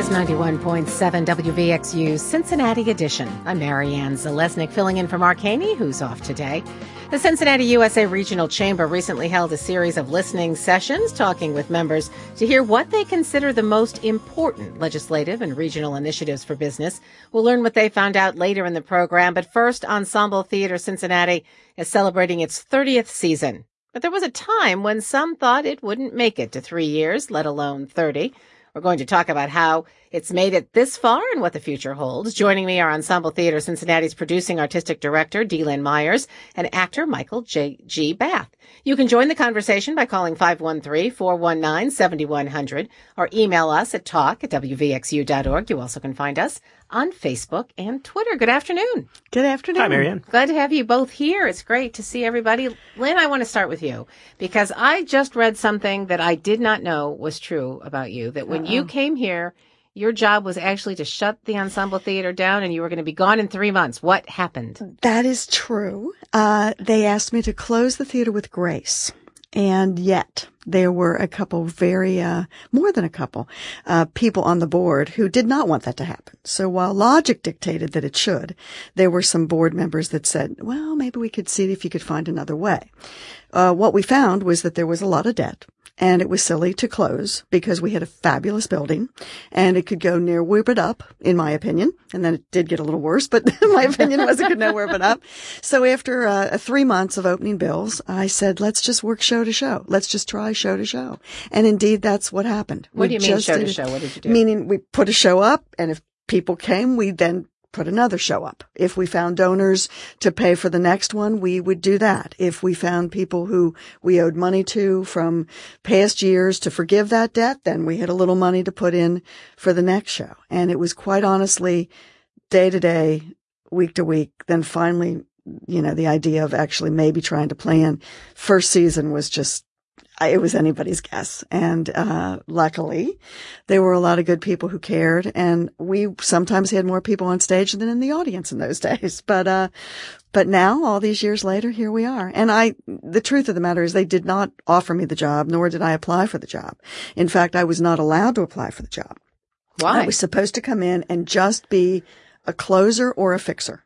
is 91.7 WVXU's Cincinnati edition. I'm Marianne Zalesnik, filling in for Mark Haney, who's off today. The Cincinnati USA Regional Chamber recently held a series of listening sessions talking with members to hear what they consider the most important legislative and regional initiatives for business. We'll learn what they found out later in the program. But first, Ensemble Theater Cincinnati is celebrating its 30th season. But there was a time when some thought it wouldn't make it to 3 years, let alone 30. We're going to talk about how it's made it this far and what the future holds. Joining me are Ensemble Theater Cincinnati's producing artistic director, D-Lynn Myers, and actor Michael G. Bath. You can join the conversation by calling 513-419-7100 or email us at talk@wvxu.org. You also can find us on Facebook and Twitter. Good afternoon. Good afternoon. Hi, Marianne. Glad to have you both here. It's great to see everybody. Lynn, I want to start with you because I just read something that I did not know was true about you, that when you came here, your job was actually to shut the Ensemble Theater down and you were going to be gone in 3 months. What happened? That is true. They asked me to close the theater with grace. And yet there were a couple more than a couple, people on the board who did not want that to happen. So while logic dictated that it should, there were some board members that said, well, maybe we could see if you could find another way. What we found was that there was a lot of debt. And it was silly to close because we had a fabulous building and it could go near where but up, in my opinion. And then it did get a little worse, but my opinion was it could go where but up. So after 3 months of opening bills, I said, let's just work show to show. Let's just try show to show. And indeed, that's what happened. What do you mean show to show? What did you do? Meaning we put a show up and if people came, we then put another show up. If we found donors to pay for the next one, we would do that. If we found people who we owed money to from past years to forgive that debt, then we had a little money to put in for the next show. And it was quite honestly day to day, week to week. Then finally, the idea of actually maybe trying to plan first season was just, it was anybody's guess. And, luckily there were a lot of good people who cared. And we sometimes had more people on stage than in the audience in those days. But now all these years later, here we are. And the truth of the matter is they did not offer me the job, nor did I apply for the job. In fact, I was not allowed to apply for the job. Why? I was supposed to come in and just be a closer or a fixer.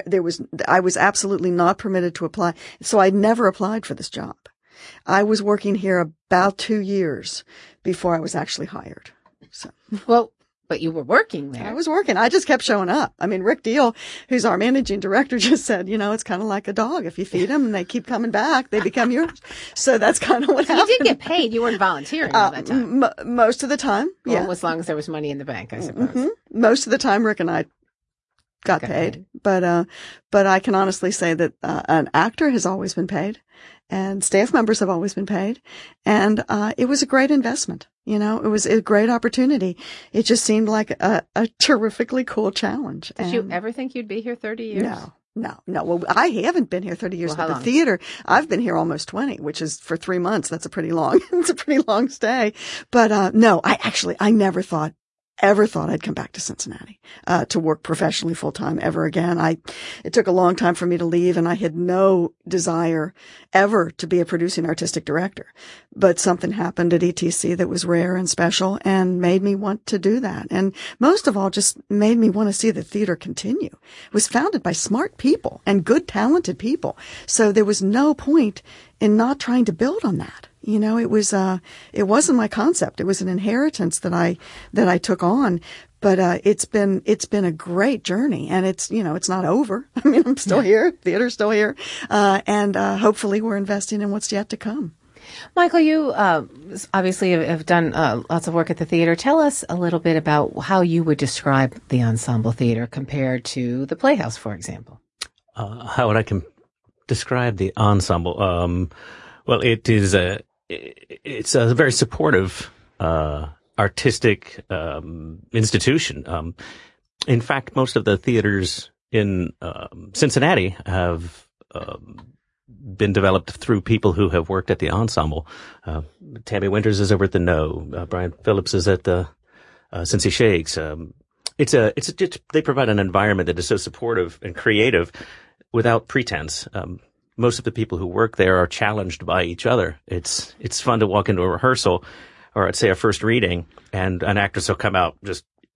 I was absolutely not permitted to apply. So I never applied for this job. I was working here about 2 years before I was actually hired. So, well, but you were working there. I was working. I just kept showing up. I mean, Rick Deal, who's our managing director, just said, it's kind of like a dog. If you feed them and they keep coming back, they become yours. So that's kind of what happened. You did get paid. You weren't volunteering all that time. Most of the time, yeah. Well, as long as there was money in the bank, I suppose. Mm-hmm. Most of the time, Rick and I got paid. But I can honestly say that an actor has always been paid. And staff members have always been paid. And it was a great investment. It was a great opportunity. It just seemed like a terrifically cool challenge. Did you ever think you'd be here 30 years? No. Well, I haven't been here 30 years, but the theater, I've been here almost 20, which is for 3 months. That's it's a pretty long stay. But no, I never ever thought I'd come back to Cincinnati, to work professionally full time ever again. It took a long time for me to leave and I had no desire ever to be a producing artistic director, but something happened at ETC that was rare and special and made me want to do that. And most of all, just made me want to see the theater continue. It was founded by smart people and good, talented people. So there was no point in not trying to build on that. It wasn't my concept. It was an inheritance that I took on. But, it's been a great journey and it's not over. I mean, I'm still here. Theater's still here. And hopefully we're investing in what's yet to come. Michael, you, obviously have done, lots of work at the theater. Tell us a little bit about how you would describe the Ensemble Theater compared to the Playhouse, for example. How would I describe the Ensemble? Well, it's a very supportive, artistic, institution. In fact, most of the theaters in, Cincinnati have, been developed through people who have worked at the Ensemble. Tammy Winters is over at the No. Brian Phillips is at the, Cincy Shakes. They provide an environment that is so supportive and creative without pretense. Most of the people who work there are challenged by each other. It's fun to walk into a rehearsal or I'd say a first reading and an actress will come out just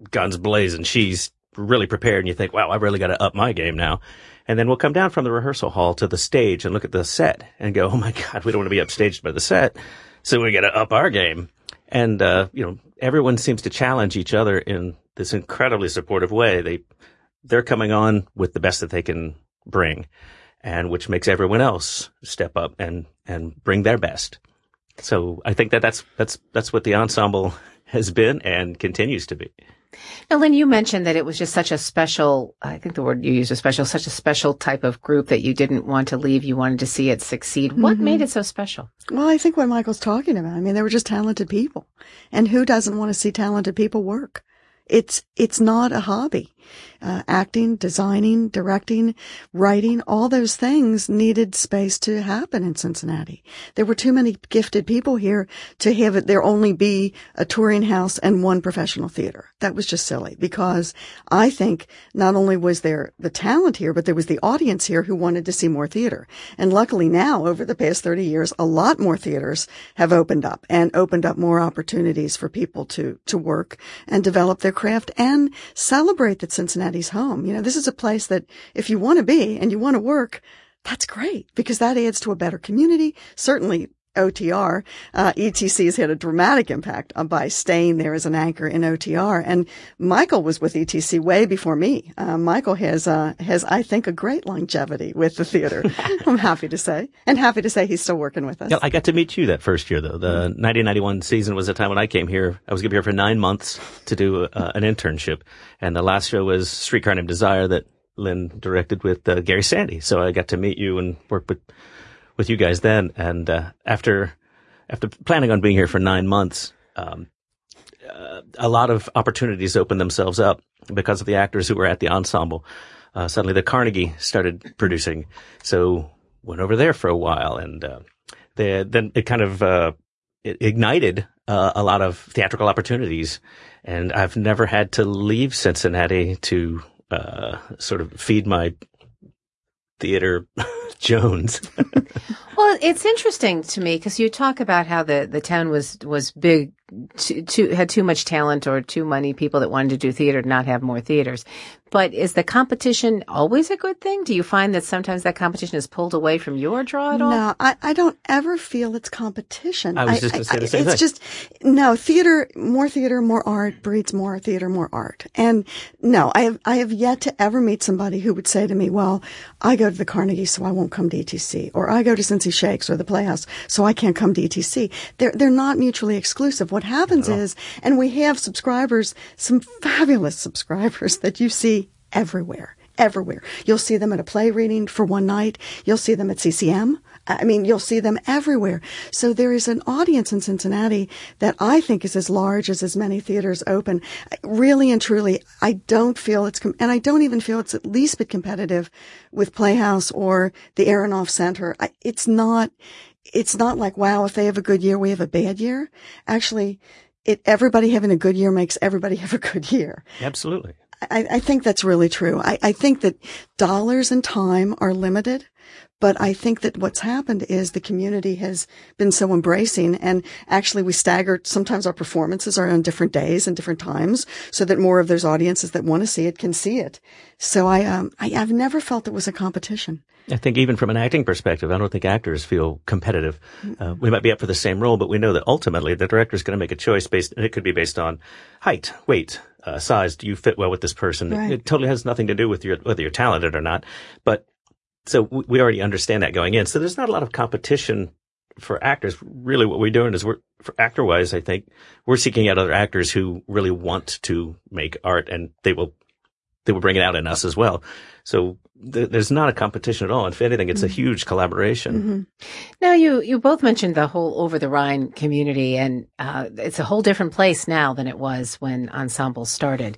guns blazing. She's really prepared, and you think, wow, I've really got to up my game now. And then we'll come down from the rehearsal hall to the stage and look at the set and go, oh my God, we don't want to be upstaged by the set. So we got to up our game. And, everyone seems to challenge each other in this incredibly supportive way. They're coming on with the best that they can bring, and which makes everyone else step up and bring their best. So I think that's what the ensemble has been and continues to be. Now, Lynn, you mentioned that it was just such a special, I think the word you used was special, such a special type of group that you didn't want to leave. You wanted to see it succeed. What made it so special? Well, I think what Michael's talking about, I mean, they were just talented people. And who doesn't want to see talented people work? It's not a hobby. Acting, designing, directing, writing, all those things needed space to happen in Cincinnati. There were too many gifted people here to have it there only be a touring house and one professional theater. That was just silly, because I think not only was there the talent here, but there was the audience here who wanted to see more theater. And luckily now, over the past 30 years, a lot more theaters have opened up more opportunities for people to work and develop their craft and celebrate that Cincinnati's home. This is a place that if you want to be and you want to work, that's great, because that adds to a better community. Certainly OTR, ETC has had a dramatic impact by staying there as an anchor in OTR. And Michael was with ETC way before me. Michael has, I think, a great longevity with the theater. I'm happy to say he's still working with us. Yeah, I got to meet you that first year, though. The 1991 season was the time when I came here. I was going to be here for 9 months to do an internship. And the last show was Streetcar Named Desire that Lynn directed with Gary Sandy. So I got to meet you and work with you guys then. And after planning on being here for 9 months, a lot of opportunities opened themselves up because of the actors who were at the ensemble. Suddenly the Carnegie started producing. So went over there for a while, and then it kind of it ignited a lot of theatrical opportunities. And I've never had to leave Cincinnati to sort of feed my theater Jones. Well, it's interesting to me because you talk about how the town was big, had too much talent or too many people that wanted to do theater to not have more theaters. But is the competition always a good thing? Do you find that sometimes that competition is pulled away from your draw at all? No, I don't ever feel it's competition. I was just going to say the same thing. It's just, no, theater, more art breeds more theater, more art. And no, I have yet to ever meet somebody who would say to me, well, I go to the Carnegie, so I won't come to ETC, or I go to Cincy Shakes or the Playhouse, so I can't come to ETC. They're not mutually exclusive. What happens is, and we have subscribers, some fabulous subscribers that you see everywhere. You'll see them at a play reading for one night. You'll see them at CCM. I mean, you'll see them everywhere. So there is an audience in Cincinnati that I think is as large as many theaters open. Really and truly, I don't feel and I don't even feel it's at least bit competitive with Playhouse or the Aronoff Center. It's not like, wow, if they have a good year, we have a bad year. Actually, everybody having a good year makes everybody have a good year. Absolutely. I think that's really true. I think that dollars and time are limited, but I think that what's happened is the community has been so embracing, and actually we stagger. Sometimes our performances are on different days and different times so that more of those audiences that want to see it can see it. So I've never felt it was a competition. I think even from an acting perspective, I don't think actors feel competitive. We might be up for the same role, but we know that ultimately the director is going to make a choice and it could be based on height, weight, size. Do you fit well with this person? Right. It totally has nothing to do with whether you're talented or not. But so we already understand that going in. So there's not a lot of competition for actors. Really what we're doing is for actor-wise, I think we're seeking out other actors who really want to make art, and they will bring it out in us as well. So there's not a competition at all. If anything, it's a huge collaboration. Mm-hmm. Now, you both mentioned the whole Over the Rhine community, and it's a whole different place now than it was when Ensemble started.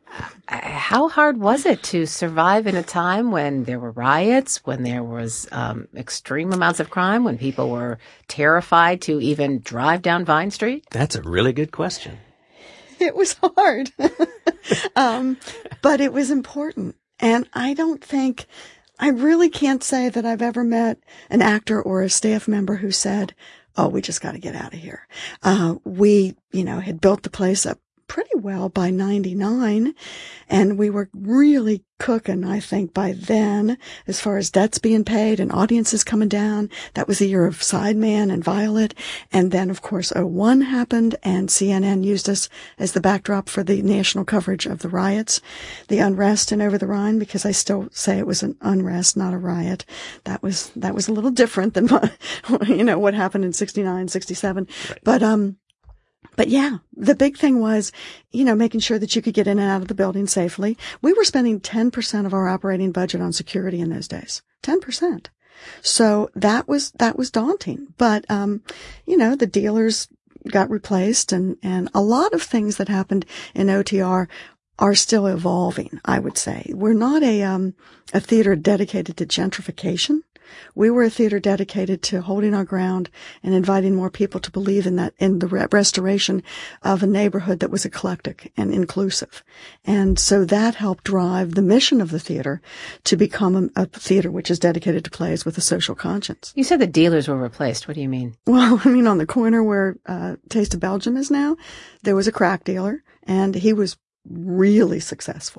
How hard was it to survive in a time when there were riots, when there was extreme amounts of crime, when people were terrified to even drive down Vine Street? That's a really good question. It was hard, but it was important. And I really can't say that I've ever met an actor or a staff member who said, oh, we just got to get out of here. We, had built the place up pretty well by 99. And we were really cooking, I think, by then, as far as debts being paid and audiences coming down. That was the year of Sideman and Violet. And then, of course, 01 happened, and CNN used us as the backdrop for the national coverage of the riots, the unrest in Over the Rhine, because I still say it was an unrest, not a riot. That was a little different than what happened in 69, 67. Right. But yeah, the big thing was, making sure that you could get in and out of the building safely. We were spending 10% of our operating budget on security in those days. 10%. So that was daunting. But, the dealers got replaced, and a lot of things that happened in OTR are still evolving, I would say. We're not a theater dedicated to gentrification. We were a theater dedicated to holding our ground and inviting more people to believe in the restoration of a neighborhood that was eclectic and inclusive. And so that helped drive the mission of the theater to become a theater which is dedicated to plays with a social conscience. You said the dealers were replaced. What do you mean? Well, on the corner where Taste of Belgium is now, there was a crack dealer, and he was really successful.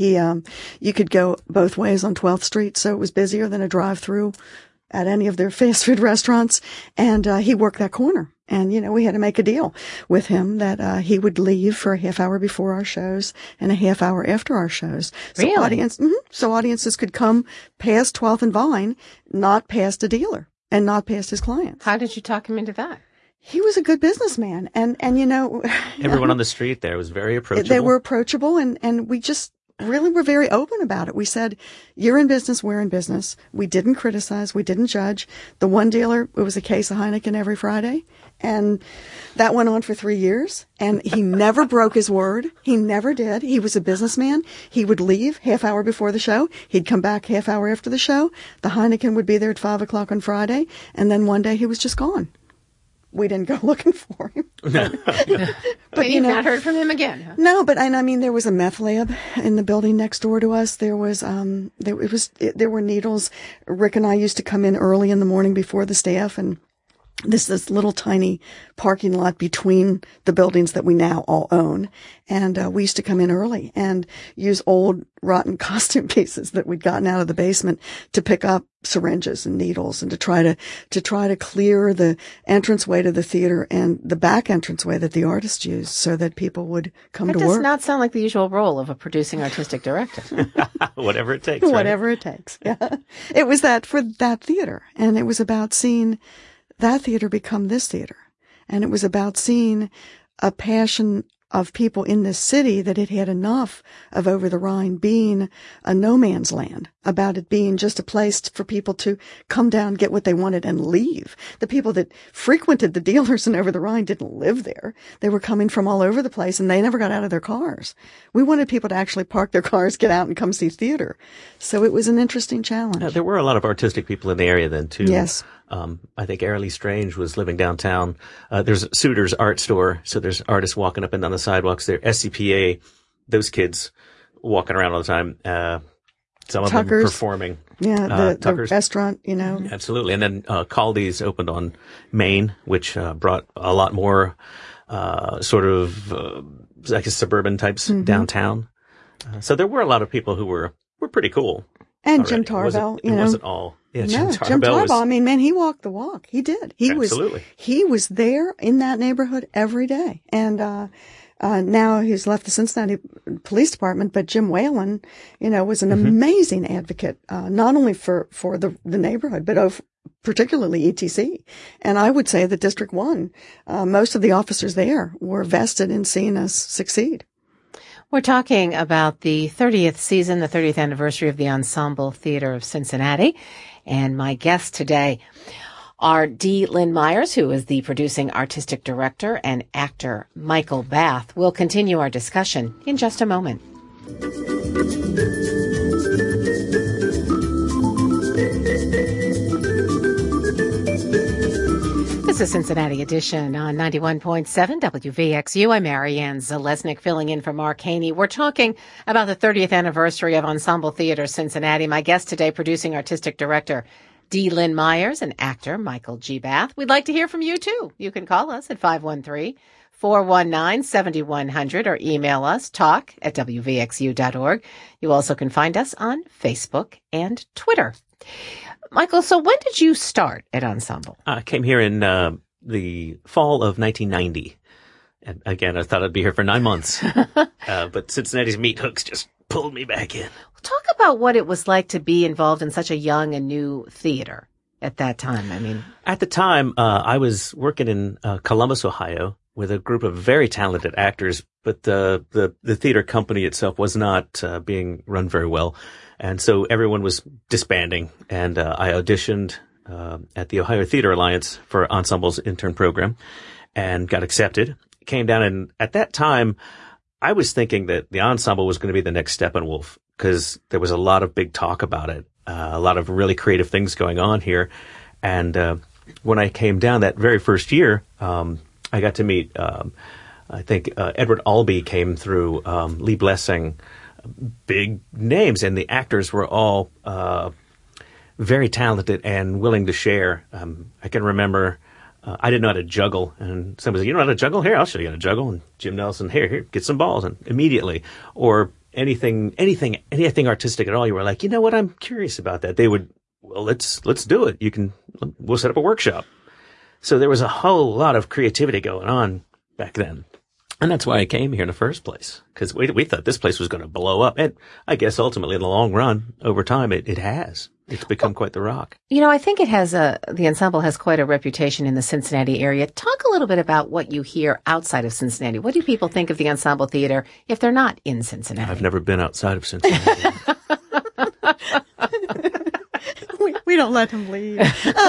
You could go both ways on 12th Street, so it was busier than a drive-through at any of their fast food restaurants. And he worked that corner. And, we had to make a deal with him that he would leave for a half hour before our shows and a half hour after our shows. So really? So audiences could come past 12th and Vine, not past a dealer and not past his clients. How did you talk him into that? He was a good businessman. And everyone on the street there was very approachable. They were approachable, and we just really were very open about it. We said, you're in business, we're in business. We didn't criticize, we didn't judge. The one dealer, it was a case of Heineken every Friday. And that went on for 3 years. And he never broke his word. He never did. He was a businessman. He would leave half hour before the show. He'd come back half hour after the show. The Heineken would be there at 5 o'clock on Friday. And then one day he was just gone. We didn't go looking for him. But you've not heard from him again, huh? No, but there was a meth lab in the building next door to us. There was there were needles. Rick and I used to come in early in the morning before the staff, and this little tiny parking lot between the buildings that we now all own. And we used to come in early and use old rotten costume pieces that we'd gotten out of the basement to pick up syringes and needles, and to try to clear the entranceway to the theater and the back entranceway that the artists used so that people would come to work. That does not sound like the usual role of a producing artistic director. Whatever it takes, right? Whatever it takes. Yeah. It was that for that theater, and it was about seeing that theater become this theater. And it was about seeing a passion of people in this city that it had enough of Over the Rhine being a no man's land, about it being just a place for people to come down, get what they wanted, and leave. The people that frequented the dealers in Over the Rhine didn't live there. They were coming from all over the place, and they never got out of their cars. We wanted people to actually park their cars, get out, and come see theater. So it was an interesting challenge. There were a lot of artistic people in the area then, too. Yes. I think Airlie Strange was living downtown. There's Suter's art store, so there's artists walking up and down the sidewalks there. SCPA, those kids walking around all the time. Some of Tucker's, them performing. Yeah, the restaurant, Absolutely. And then Caldi's opened on Main, which brought a lot more suburban types downtown. So there were a lot of people who were pretty cool. And already. Jim Tarbell, It wasn't all. Yeah, no, Jim Tarbell, he walked the walk. He did. Absolutely. He was there in that neighborhood every day. And now he's left the Cincinnati Police Department, but Jim Whalen, was an amazing advocate, not only for the neighborhood, but particularly ETC. And I would say that District 1, most of the officers there were vested in seeing us succeed. We're talking about the 30th season, the 30th anniversary of the Ensemble Theater of Cincinnati. And my guests today are D. Lynn Myers, who is the producing artistic director, and actor Michael Bath. We'll continue our discussion in just a moment. This is Cincinnati Edition on 91.7 WVXU. I'm Marianne Zalesnik, filling in for Mark Haney. We're talking about the 30th anniversary of Ensemble Theater Cincinnati. My guest today, producing artistic director D. Lynn Myers, and actor Michael G. Bath. We'd like to hear from you, too. You can call us at 419-7100 or email us talk@wvxu.org. You also can find us on Facebook and Twitter. Michael, so when did you start at Ensemble? I came here in the fall of 1990. And again, I thought I'd be here for 9 months. But Cincinnati's Meat Hooks just pulled me back in. Talk about what it was like to be involved in such a young and new theater at that time. I mean, at the time, I was working in Columbus, Ohio, with a group of very talented actors, but the theater company itself was not being run very well, and so everyone was disbanding. And I auditioned at the Ohio Theater Alliance for Ensemble's intern program, and got accepted. Came down, and at that time, I was thinking that the Ensemble was going to be the next Steppenwolf, because there was a lot of big talk about it, a lot of really creative things going on here. And when I came down that very first year, I got to meet, I think Edward Albee came through, Lee Blessing, big names, and the actors were all very talented and willing to share. I can remember I didn't know how to juggle, and somebody said, "You know how to juggle? Here, I'll show you how to juggle." And Jim Nelson, here, get some balls, and immediately, or anything artistic at all, you were like, you know what, I'm curious about that. They would, well, let's do it. We'll set up a workshop. So there was a whole lot of creativity going on back then. And that's why I came here in the first place, because we thought this place was going to blow up. And I guess ultimately in the long run, over time, it has. It's become quite the rock. You know, I think it has the Ensemble has quite a reputation in the Cincinnati area. Talk a little bit about what you hear outside of Cincinnati. What do people think of the Ensemble Theater if they're not in Cincinnati? I've never been outside of Cincinnati. We don't let him leave.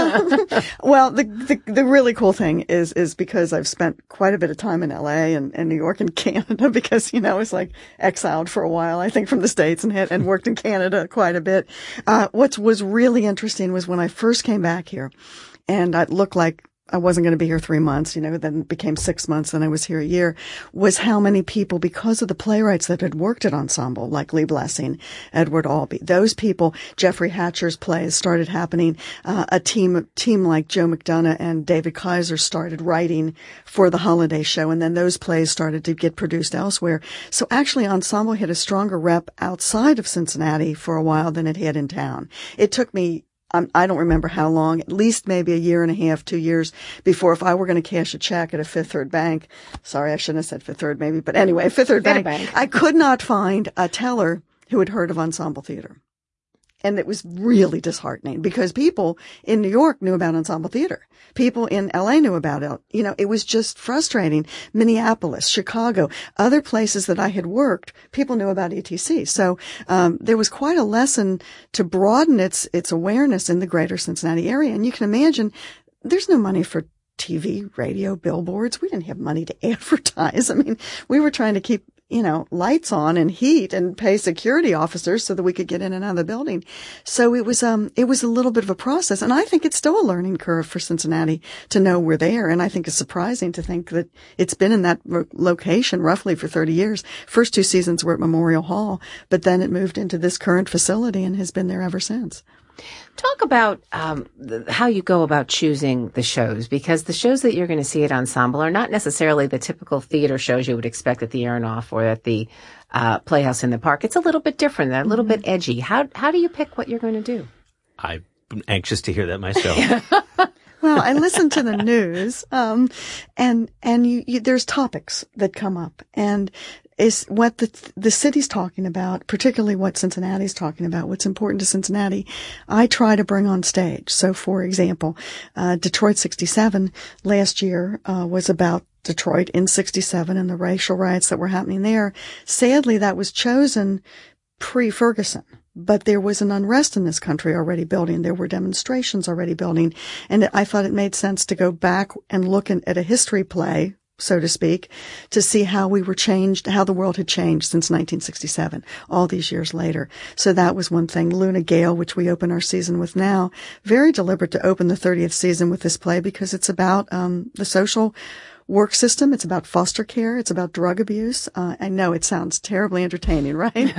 Well, the really cool thing is because I've spent quite a bit of time in LA and New York and Canada, because, I was like exiled for a while, I think, from the States and worked in Canada quite a bit. What was really interesting was when I first came back here, and I looked like I wasn't going to be here 3 months, then it became 6 months, then I was here a year, was how many people, because of the playwrights that had worked at Ensemble, like Lee Blessing, Edward Albee, those people, Jeffrey Hatcher's plays started happening. A team like Joe McDonough and David Kaiser started writing for the holiday show, and then those plays started to get produced elsewhere. So actually Ensemble had a stronger rep outside of Cincinnati for a while than it had in town. It took me, I don't remember how long, at least maybe a year and a half, 2 years before, if I were going to cash a check at a Fifth Third Bank, sorry, I shouldn't have said Fifth Third maybe, but anyway, Fifth Third Bank, I could not find a teller who had heard of Ensemble Theater. And it was really disheartening, because people in New York knew about Ensemble Theater. People in LA knew about it. It was just frustrating. Minneapolis, Chicago, other places that I had worked, people knew about ETC. So, there was quite a lesson to broaden its awareness in the greater Cincinnati area. And you can imagine there's no money for TV, radio, billboards. We didn't have money to advertise. I mean, we were trying to keep lights on and heat and pay security officers so that we could get in and out of the building. So it was a little bit of a process. And I think it's still a learning curve for Cincinnati to know we're there. And I think it's surprising to think that it's been in that location roughly for 30 years. First 2 seasons were at Memorial Hall, but then it moved into this current facility and has been there ever since. Talk about how you go about choosing the shows, because the shows that you're going to see at Ensemble are not necessarily the typical theater shows you would expect at the Aronoff or at the Playhouse in the Park. It's a little bit different. They're a little bit edgy. How do you pick what you're going to do? I'm anxious to hear that myself. Well, I listen to the news, and there's topics that come up, and is what the city's talking about, particularly what Cincinnati's talking about, what's important to Cincinnati, I try to bring on stage. So, for example, Detroit 67 last year was about Detroit in 67 and the racial riots that were happening there. Sadly, that was chosen pre-Ferguson. But there was an unrest in this country already building. There were demonstrations already building. And I thought it made sense to go back and look at a history play, so to speak, to see how we were changed, how the world had changed since 1967, all these years later. So that was one thing. Luna Gale, which we open our season with now, very deliberate to open the 30th season with this play, because it's about the social work system. It's about foster care. It's about drug abuse. I know it sounds terribly entertaining, right?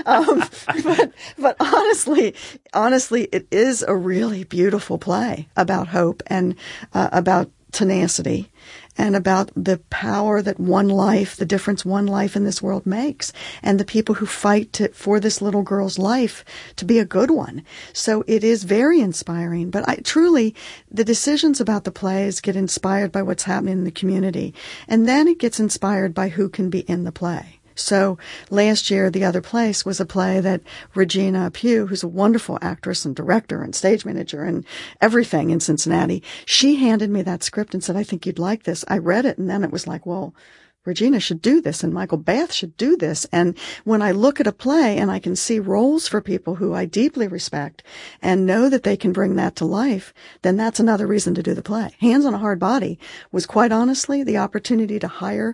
But honestly, it is a really beautiful play about hope and about tenacity and about the power that one life, the difference one life in this world makes, and the people who fight for this little girl's life to be a good one. So it is very inspiring. But truly, the decisions about the plays get inspired by what's happening in the community. And then it gets inspired by who can be in the play. So last year, The Other Place was a play that Regina Pugh, who's a wonderful actress and director and stage manager and everything in Cincinnati, she handed me that script and said, I think you'd like this. I read it, and then it was like, well, Regina should do this and Michael Bath should do this. And when I look at a play and I can see roles for people who I deeply respect and know that they can bring that to life, then that's another reason to do the play. Hands on a Hard Body was quite honestly the opportunity to hire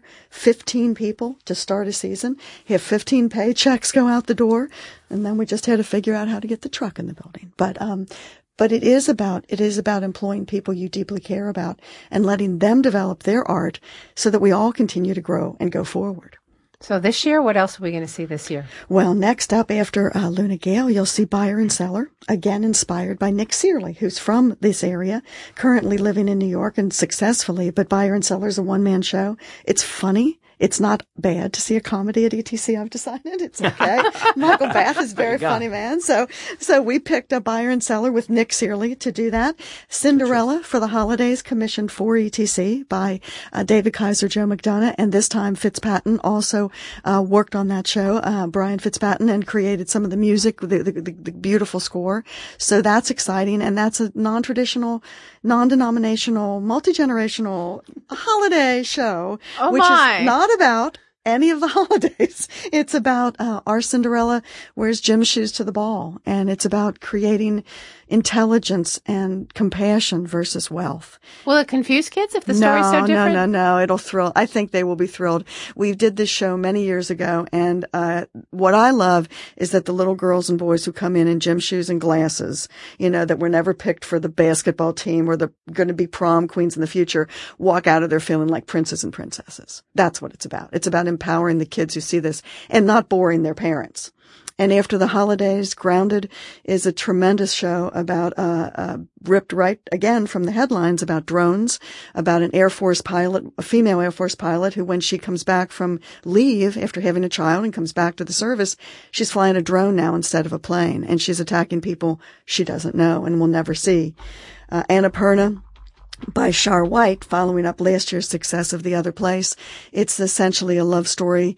15 people to start a season, have 15 paychecks go out the door, and then we just had to figure out how to get the truck in the building. But it is about employing people you deeply care about and letting them develop their art so that we all continue to grow and go forward. So this year, what else are we going to see this year? Well, next up after Luna Gale, you'll see Buyer and Seller, again inspired by Nick Searley, who's from this area, currently living in New York and successfully, but Buyer and Seller is a one-man show. It's funny. It's not bad to see a comedy at ETC, I've decided. It's okay. Michael Bath is a very funny man. So we picked a Buyer and Seller with Nick Searley to do that. Cinderella for the holidays commissioned for ETC by David Kaiser, Joe McDonough, and this time Fitzpatrick also worked on that show, Brian Fitzpatrick, and created some of the music, the beautiful score. So that's exciting, and that's a non-traditional, non-denominational, multi-generational holiday show, which is not about any of the holidays. It's about our Cinderella wears gym shoes to the ball, and it's about creating intelligence and compassion versus wealth. Will it confuse kids if the story's so different? No. It'll thrill. I think they will be thrilled. We did this show many years ago, and what I love is that the little girls and boys who come in gym shoes and glasses, that were never picked for the basketball team or the going to be prom queens in the future, walk out of there feeling like princes and princesses. That's what it's about. It's about empowering the kids who see this and not boring their parents. And after the holidays, Grounded is a tremendous show about, ripped right again from the headlines about drones, about an Air Force pilot, a female Air Force pilot who, when she comes back from leave after having a child and comes back to the service, she's flying a drone now instead of a plane, and she's attacking people she doesn't know and will never see. Annapurna by Shar White, following up last year's success of The Other Place. It's essentially a love story,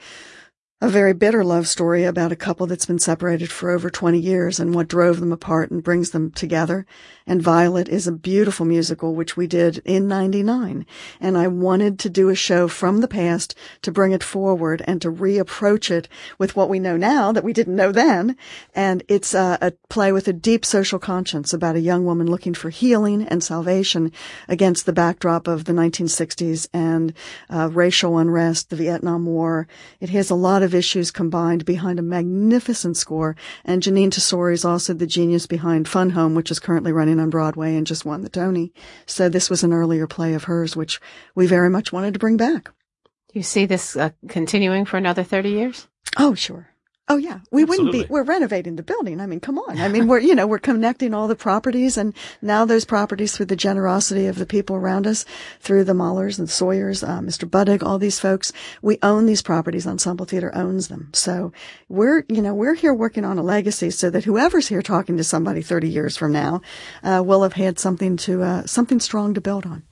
a very bitter love story about a couple that's been separated for over 20 years and what drove them apart and brings them together. And Violet is a beautiful musical, which we did in 99. And I wanted to do a show from the past to bring it forward and to reapproach it with what we know now that we didn't know then. And it's a play with a deep social conscience about a young woman looking for healing and salvation against the backdrop of the 1960s and racial unrest, the Vietnam War. It has a lot of issues combined behind a magnificent score. And Janine Tesori is also the genius behind Fun Home, which is currently running on Broadway and just won the Tony. So this was an earlier play of hers, which we very much wanted to bring back. Do you see this continuing for another 30 years? Oh, sure. Oh, yeah. We're renovating the building. I mean, come on. I mean, we're connecting all the properties, and now those properties, through the generosity of the people around us, through the Mahlers and Sawyers, Mr. Buddig, all these folks, we own these properties. Ensemble Theater owns them. So we're here working on a legacy so that whoever's here talking to somebody 30 years from now, will have had something strong to build on.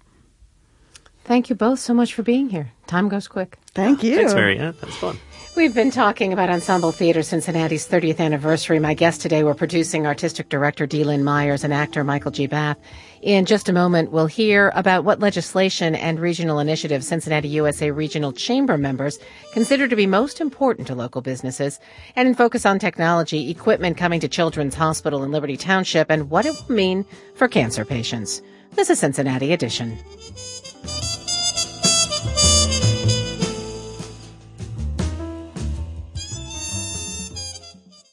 Thank you both so much for being here. Time goes quick. Thank you. Thanks, Marianne. That's fun. We've been talking about Ensemble Theater Cincinnati's 30th anniversary. My guests today were producing artistic director D. Lynn Myers and actor Michael G. Bath. In just a moment, we'll hear about what legislation and regional initiatives Cincinnati USA Regional Chamber members consider to be most important to local businesses. And in Focus on Technology, equipment coming to Children's Hospital in Liberty Township and what it will mean for cancer patients. This is Cincinnati Edition.